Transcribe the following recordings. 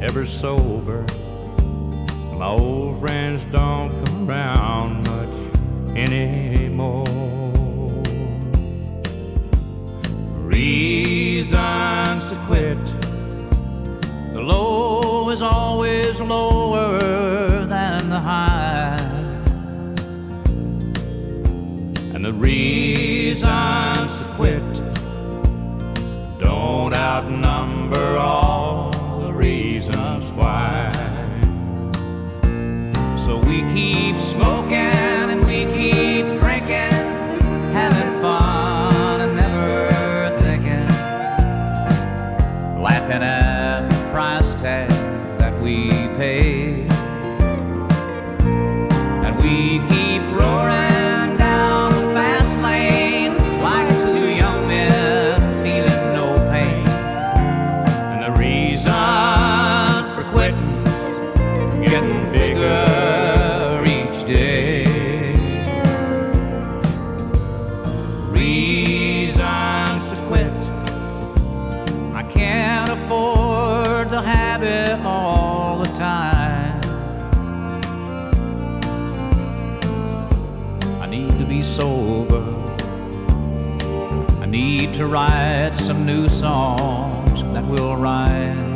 ever sober. My old friends don't come around much anymore. Reasons to quit. The low is always lower than the high, and the reasons to quit don't outnumber all the reasons why. So we keep smoking and we keep drinking, having fun and never thinking, laughing at the price tag that we pay. And we keep roaring down the fast lane like two young men feeling no pain. And the reason for quitting's getting bigger each day. Reasons to quit. I can't afford the habit all the time. I need to be sober. I need to write some new songs that will rhyme.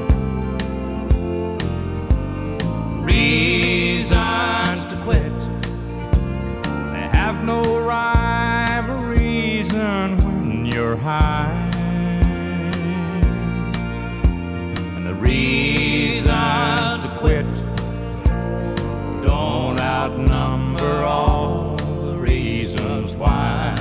Reasons to quit. They have no rhyme or reason when you're high. And the reasons to quit don't outnumber all the reasons why.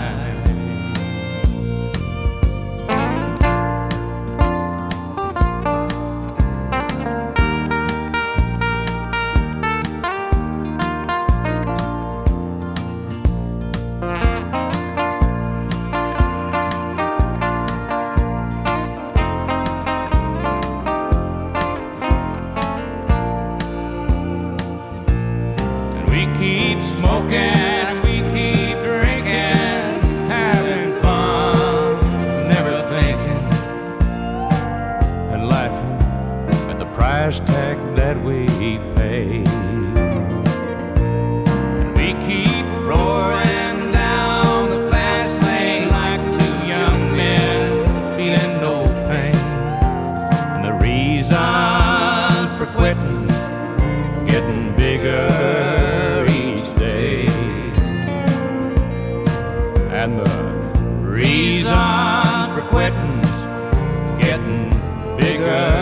We keep smoking and we keep drinking, having fun, never thinking, and laughing at the price tag that we pay. And we keep roaring down the fast lane like two young men feeling no pain. And the reason for quitting's getting bigger. And the reason for quitting's getting bigger